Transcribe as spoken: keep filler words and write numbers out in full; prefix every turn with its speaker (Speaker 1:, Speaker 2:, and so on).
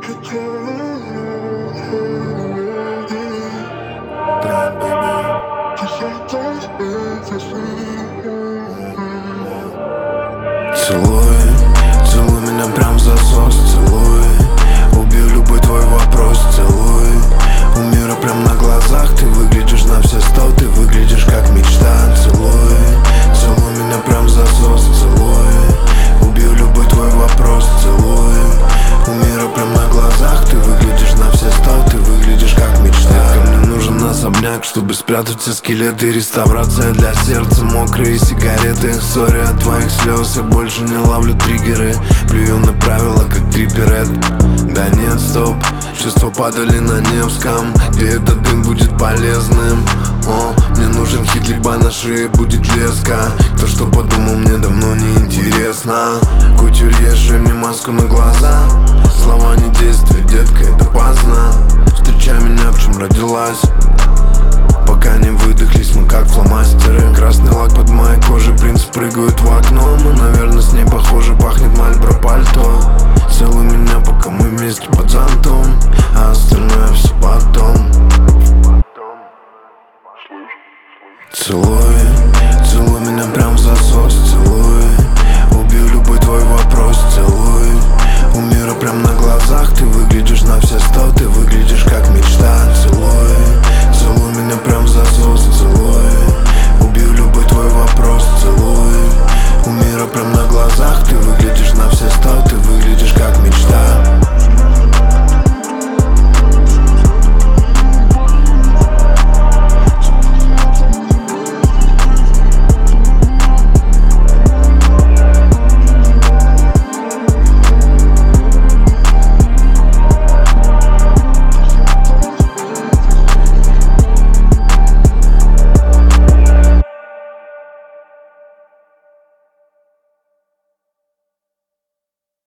Speaker 1: Целуй, целуй меня прям в засос, целуй. Убью любой твой вопрос, целуй. У мира прям на глазах, ты выглядишь на все сто, ты выглядишь как мечта. Целуй, целуй меня прям в засос, целуй. Убью любой твой вопрос, целуй. У мира прям на глазах, ты выглядишь на все сто, ты выглядишь как мечта. Ко мне нужен особняк, чтобы спрятать все скелеты. Реставрация для сердца, мокрые сигареты. Сори от твоих слез, я больше не ловлю триггеры. Плюю на правила, как трипперет. Да нет, стоп, чувства падали на Невском, где этот дым будет полезным. О, мне нужен хит, либо на шее будет леска. То, что подумал, мне давно не интересно. Кутюрье, шей мне маску на глаза. Слова не действия, детка, это поздно. Встречай меня, в чем родилась. Пока не выдохлись, мы как фломастеры. Красный лак под моей кожей, принц прыгает в окно. Мы, наверное, с ней похожи, пахнет Мальборо пальто. Целуй меня, пока мы вместе под зонтом, а остальное все потом. Целуй, целуй меня прям в засос, целуй. Убью любой твой вопрос, целуй. У мира прям на глазах, ты выглядишь на все сто, ты выглядишь